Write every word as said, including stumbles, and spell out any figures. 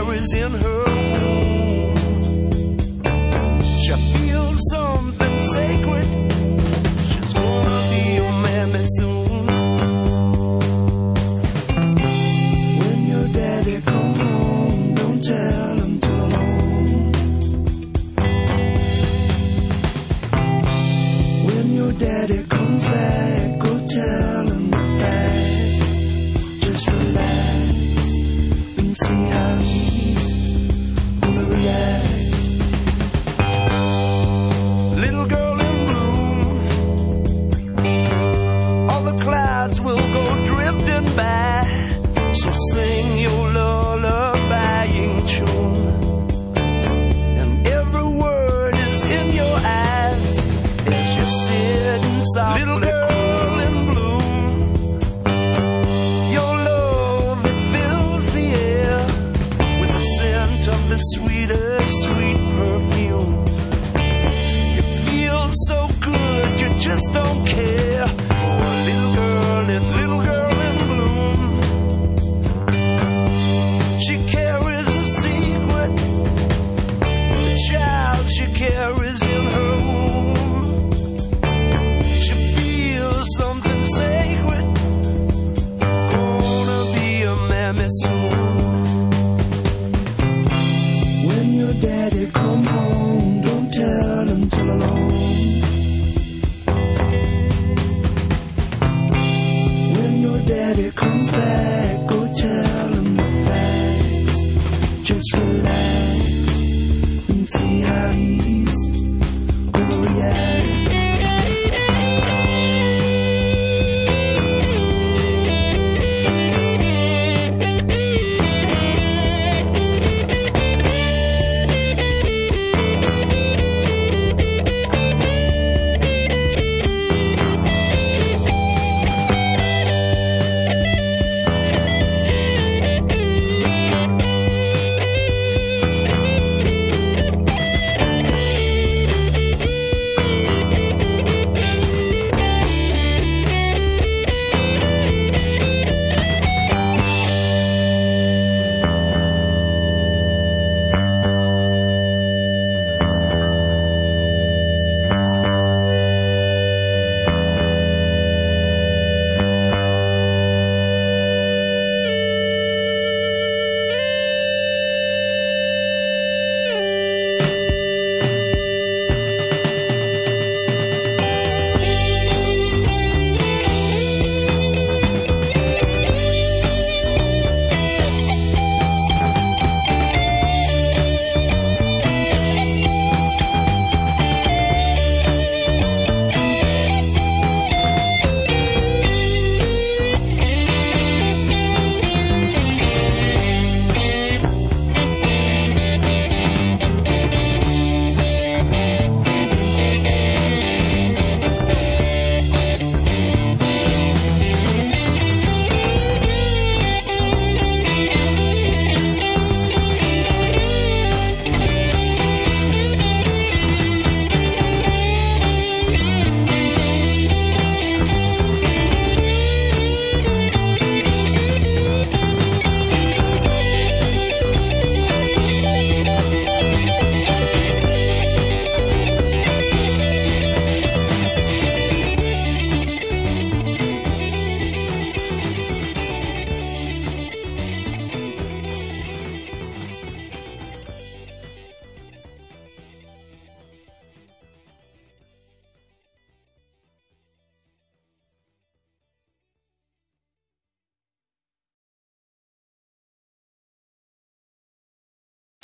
carries in her womb. She feels something sacred. She's gonna be a mammy soon. When your daddy come home, don't tell him to alone. When your daddy comes back, go tell him the facts. Just relax and see how he's gonna react. Little girl in bloom, all the clouds will go drifting by. So sing your lullabying tune, and every word is in your eyes as you sit and softly. Little girl in bloom, your love, it fills the air with the scent of the sweetest sweet perfume. You feel so good, you just don't care. Oh, little girl, little girl in bloom, she carries a secret, the child she carries in her womb. She feels something sacred, gonna be a mammy soon. When your daddy come home, don't tell him till alone. When your daddy comes back, go tell him the facts. Just relax and see how he's gonna react.